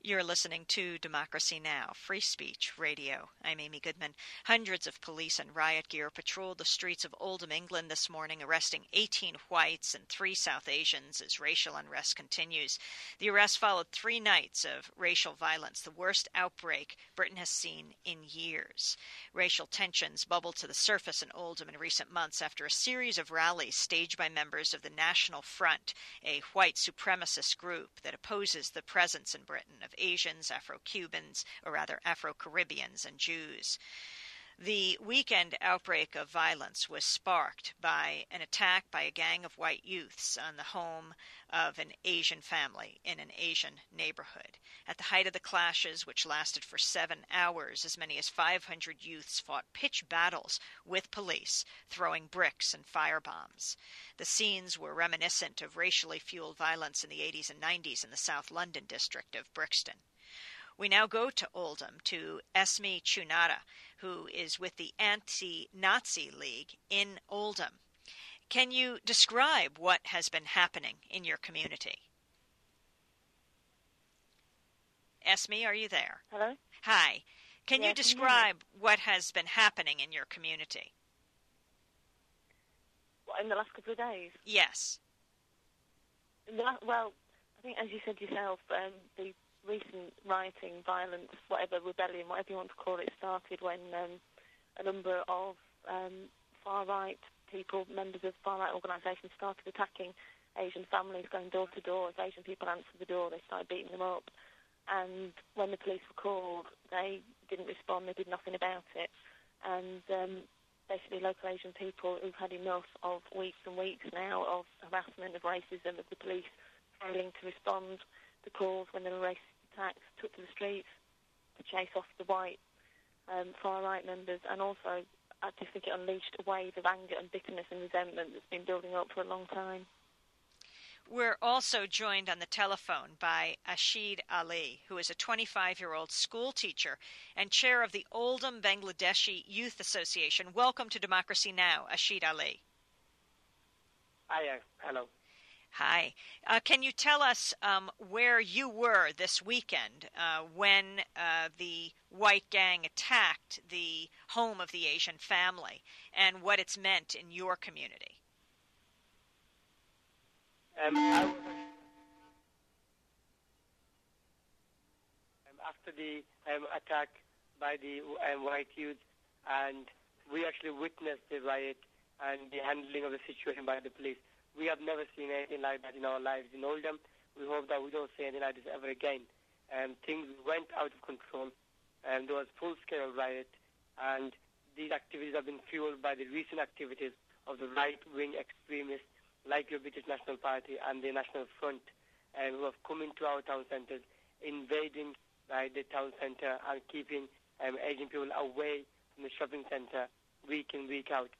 You're listening to Democracy Now!, Free Speech Radio. I'm Amy Goodman. Hundreds of police and riot gear patrolled the streets of Oldham, England this morning, arresting eighteen whites and three South Asians as racial unrest continues. The arrest followed three nights of racial violence, the worst outbreak Britain has seen in years. Racial tensions bubbled to the surface in Oldham in recent months after a series of rallies staged by members of the National Front, a white supremacist group that opposes the presence in Britain of Asians, Afro-Cubans, or rather Afro-Caribbeans and Jews. The weekend outbreak of violence was sparked by an attack by a gang of white youths on the home of an Asian family in an Asian neighborhood. At the height of the clashes, which lasted for seven hours, as many as five hundred youths fought pitched battles with police, throwing bricks and firebombs. The scenes were reminiscent of racially fueled violence in the eighties and nineties in the South London district of Brixton. We now go to Oldham, to Esme Chunara, who is with the Anti-Nazi League in Oldham. Can you describe what has been happening in your community? Esme, are you there? Hello? Hi. Can yeah, you describe can what has been happening in your community? What, in the last couple of days? Yes. In the la- well, I think, as you said yourself, um, the recent rioting, violence, whatever, rebellion, whatever you want to call it, started when um, a number of um, far-right people, members of far-right organisations, started attacking Asian families, going door to door. As Asian people answered the door, they started beating them up. And when the police were called, they didn't respond, they did nothing about it. And um, basically local Asian people who've had enough of weeks and weeks now of harassment, of racism, of the police failing to respond to calls when there were racist attacks, took to the streets to chase off the white um, far-right members. And also, I just think it unleashed a wave of anger and bitterness and resentment that's been building up for a long time. We're also joined on the telephone by Ashid Ali, who is a twenty-five-year-old school teacher and chair of the Oldham Bangladeshi Youth Association. Welcome to Democracy Now!, Ashid Ali. Hi, hello. Hi. Uh, can you tell us um, where you were this weekend uh, when uh, the white gang attacked the home of the Asian family and what it's meant in your community? Um, I was, um, after the um, attack by the um, white youth, and we actually witnessed the riot and the handling of the situation by the police. We have never seen anything like that in our lives in Oldham. We hope that we don't see anything like this ever again. Um, things went out of control, and there was full-scale riot, and these activities have been fueled by the recent activities of the right-wing extremists like your British National Party and the National Front, um, who have come into our town centres, invading uh, the town centre and keeping um, Asian people away from the shopping centre week in, week out.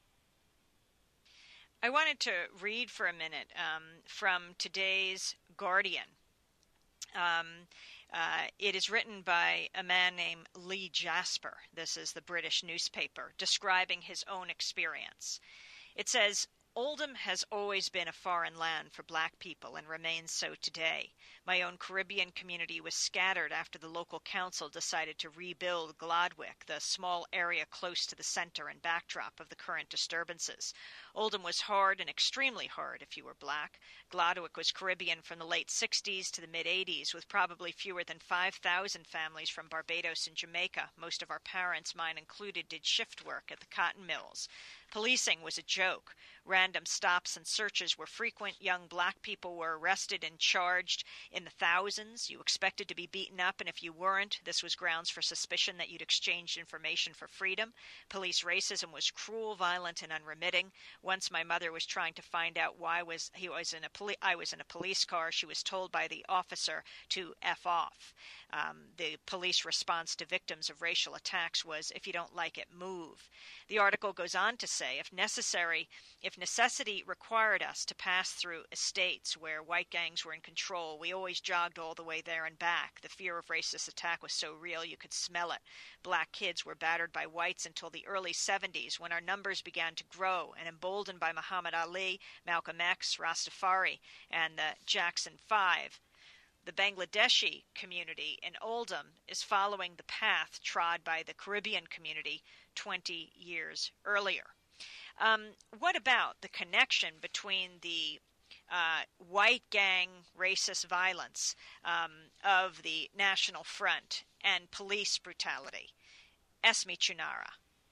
I wanted to read for a minute um, from today's Guardian. Um, uh, it is written by a man named Lee Jasper. This is the British newspaper, describing his own experience. It says, Oldham has always been a foreign land for black people and remains so today. My own Caribbean community was scattered after the local council decided to rebuild Glodwick, the small area close to the center and backdrop of the current disturbances. Oldham was hard and extremely hard if you were black. Glodwick was Caribbean from the late sixties to the mid-eighties, with probably fewer than five thousand families from Barbados and Jamaica. Most of our parents, mine included, did shift work at the cotton mills. Policing was a joke. Random stops and searches were frequent. Young black people were arrested and charged in the thousands. You expected to be beaten up, and if you weren't, this was grounds for suspicion that you'd exchanged information for freedom. Police racism was cruel, violent, and unremitting. Once my mother was trying to find out why was he was in a poli- I was in a police car. She was told by the officer to F off. Um, the police response to victims of racial attacks was, if you don't like it, move. The article goes on to say, if necessary, if necessity required us to pass through estates where white gangs were in control, we always jogged all the way there and back. The fear of racist attack was so real you could smell it. Black kids were battered by whites until the early seventies, when our numbers began to grow, and emboldened by Muhammad Ali, Malcolm X, Rastafari, and the Jackson Five, the Bangladeshi community in Oldham is following the path trod by the Caribbean community twenty years earlier. Um, what about the connection between the uh, white gang racist violence um, of the National Front and police brutality? Esme Chunara.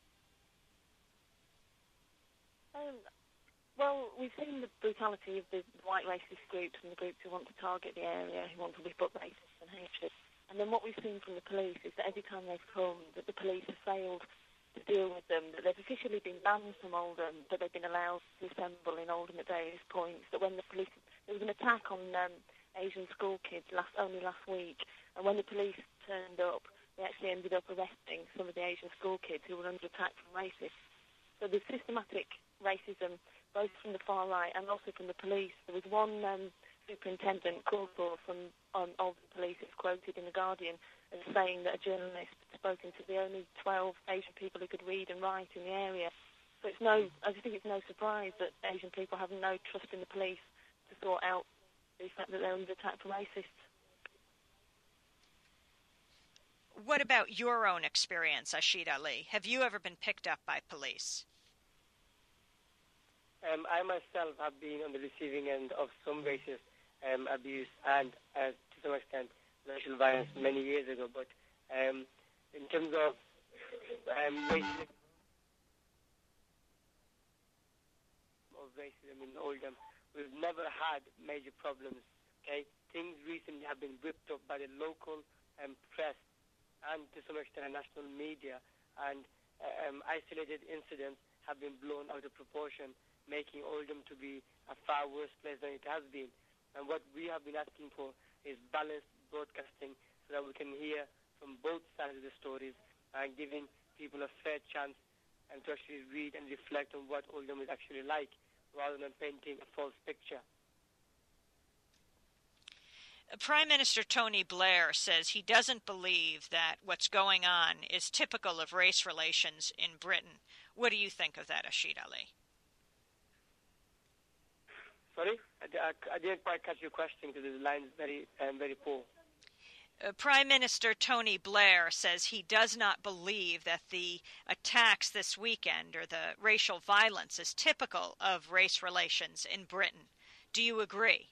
Um, well, we've seen the brutality of the white racist groups and the groups who want to target the area, who want to whip up racism and hatred. And then what we've seen from the police is that every time they've come, that the police have failed to deal with them, that they've officially been banned from Oldham, but they've been allowed to assemble in Oldham at various points, that when the police, there was an attack on um, Asian school kids last only last week, and when the police turned up, they actually ended up arresting some of the Asian school kids who were under attack from racists. So there's systematic racism, both from the far right and also from the police. There was one um, superintendent, corporal from um, Oldham Police, who's quoted in The Guardian as saying that a journalist had spoken to the only twelve Asian people who could read and write in the area. So it's no, I just think it's no surprise that Asian people have no trust in the police to sort out the fact that they're under attack from racists. What about your own experience, Ashid Ali? Have you ever been picked up by police? Um, I myself have been on the receiving end of some racist um, abuse and, uh, to some extent, racial violence many years ago. But um, in terms of um, racism, of racism in Oldham, we've never had major problems. Okay, things recently have been whipped up by the local um, press and to some extent national media, and um, isolated incidents have been blown out of proportion, making Oldham to be a far worse place than it has been. And what we have been asking for is balanced broadcasting so that we can hear from both sides of the stories and giving people a fair chance and to actually read and reflect on what Oldham is actually like rather than painting a false picture. Prime Minister Tony Blair says he doesn't believe that what's going on is typical of race relations in Britain. What do you think of that, Ashid Ali? Sorry? I, I, I didn't quite catch your question because the line is very, um, very poor. Uh, Prime Minister Tony Blair says he does not believe that the attacks this weekend or the racial violence is typical of race relations in Britain. Do you agree?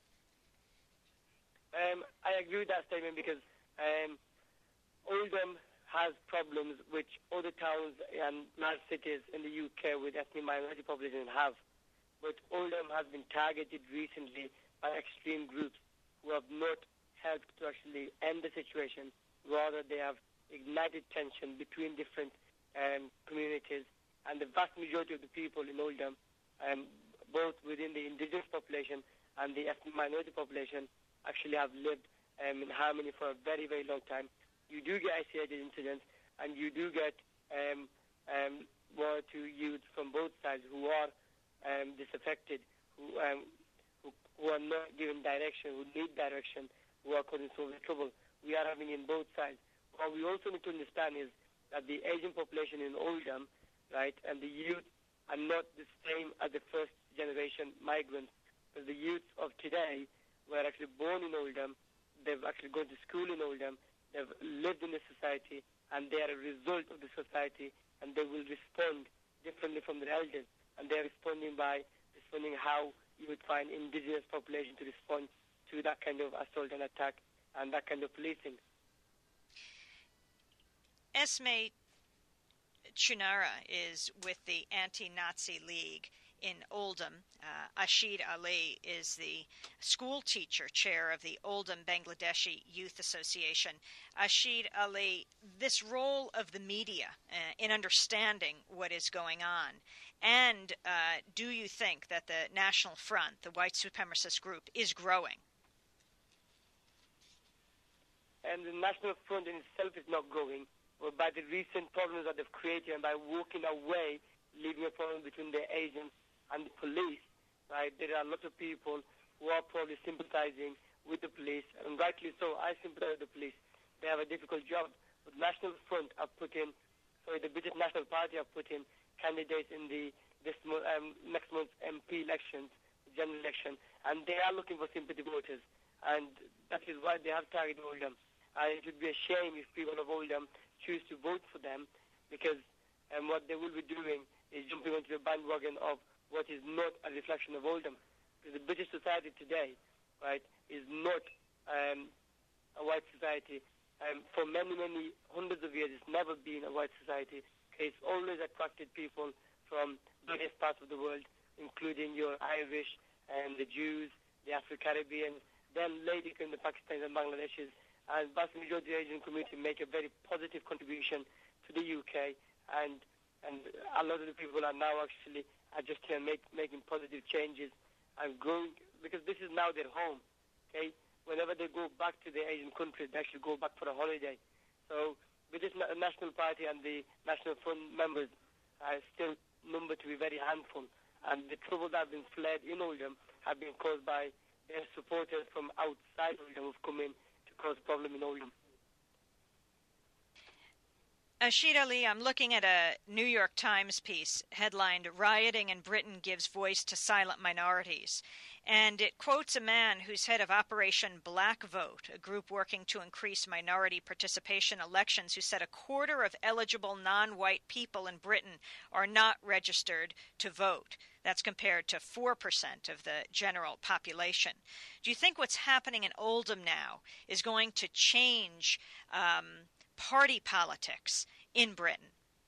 Um, I agree with that statement because um, Oldham has problems which other towns and large cities in the U K with ethnic minority population have. But Oldham has been targeted recently by extreme groups who have not helped to actually end the situation. Rather, they have ignited tension between different um, communities, and the vast majority of the people in Oldham, um, both within the indigenous population and the ethnic minority population, actually have lived um, in harmony for a very, very long time. You do get isolated incidents, and you do get um, um, one or two youths from both sides who are um, disaffected, who, um, who who are not given direction, who need direction, who are causing so much trouble. We are having in both sides. What we also need to understand is that the Asian population in Oldham, right, and the youth are not the same as the first generation migrants. Because the youth of today were actually born in Oldham, they've actually gone to school in Oldham, they've lived in the society, and they are a result of the society, and they will respond differently from their elders. And they're responding by responding how you would find indigenous population to respond to that kind of assault and attack and that kind of policing. Esme Chunara is with the Anti-Nazi League in Oldham. Uh, Ashid Ali is the school teacher chair of the Oldham Bangladeshi Youth Association. Ashid Ali, this role of the media uh, in understanding what is going on, and uh, do you think that the National Front, the white supremacist group, is growing? And the National Front in itself is not growing, but by the recent problems that they've created and by walking away, leaving a problem between the agents and the police, right? There are a lot of people who are probably sympathizing with the police, and rightly so. I sympathize with the police. They have a difficult job. But National Front have put in, sorry, the British National Party have put in candidates in the this um, next month's M P elections, general election, and they are looking for sympathy voters. and that is why they have targeted Oldham. And it would be a shame if people of Oldham choose to vote for them, because um, what they will be doing is jumping onto the bandwagon of what is not a reflection of Oldham. Because the British society today, right, is not um, a white society. Um, for many, many hundreds of years, it's never been a white society. Okay, it's always attracted people from various parts of the world, including your Irish and the Jews, the Afro-Caribbean, then later came the Pakistanis and Bangladeshis. And vast majority of the Asian community make a very positive contribution to the U K, and and a lot of the people are now actually adjusting and make, making positive changes and growing, because this is now their home. Okay, whenever they go back to the Asian countries, they actually go back for a holiday. So British National Party and the National Front members are still numbered to be very handful, and the trouble that have been fled in Oldham have been caused by their supporters from outside Oldham who've come in to cause problem in Oldham. Ashid Ali, I'm looking at a New York Times piece headlined, "Rioting in Britain Gives Voice to Silent Minorities." And it quotes a man who's head of Operation Black Vote, a group working to increase minority participation in elections, who said a quarter of eligible non-white people in Britain are not registered to vote. That's compared to four percent of the general population. Do you think what's happening in Oldham now is going to change um, party politics in Britain?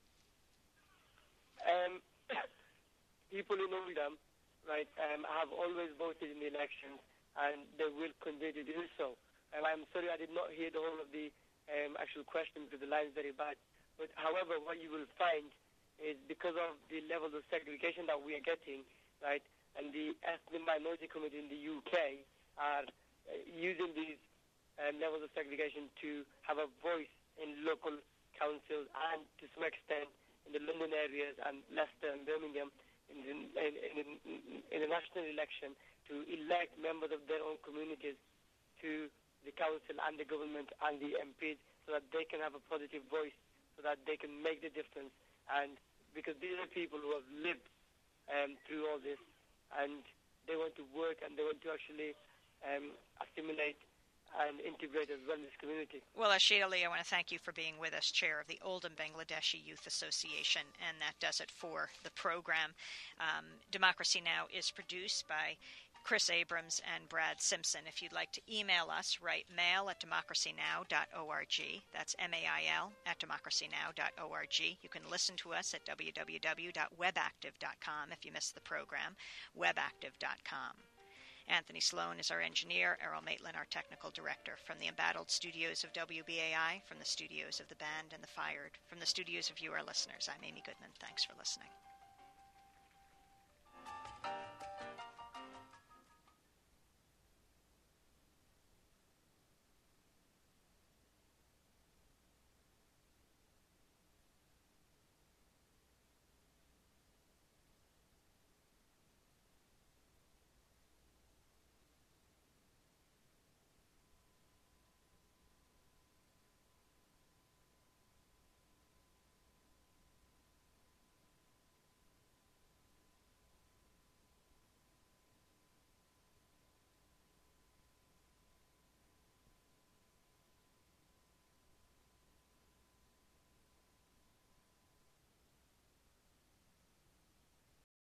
Um, people in Oldham, right, um, have always voted in the elections, and they will continue to do so. And I'm sorry I did not hear the whole of the um, actual question because the line is very bad. But however, what you will find is because of the levels of segregation that we are getting, right, and the ethnic minority community in the U K are uh, using these uh, levels of segregation to have a voice in local councils and to some extent in the London areas and Leicester and Birmingham in the, in, in, in the national election to elect members of their own communities to the council and the government and the M Ps so that they can have a positive voice, so that they can make the difference. And because these are people who have lived um, through all this, and they want to work and they want to actually um, assimilate and integrate as well in this community. Well, Ashid Ali, I want to thank you for being with us, Chair of the Oldham Bangladeshi Youth Association, and that does it for the program. Um, Democracy Now! Is produced by Chris Abrams and Brad Simpson. If you'd like to email us, write mail at democracy now dot org. That's M A I L at democracy now dot org. You can listen to us at w w w dot webactive dot com if you missed the program, webactive dot com. Anthony Sloan is our engineer, Errol Maitland our technical director. From the embattled studios of W B A I, from the studios of the band and the Fired, from the studios of you, our listeners, I'm Amy Goodman. Thanks for listening.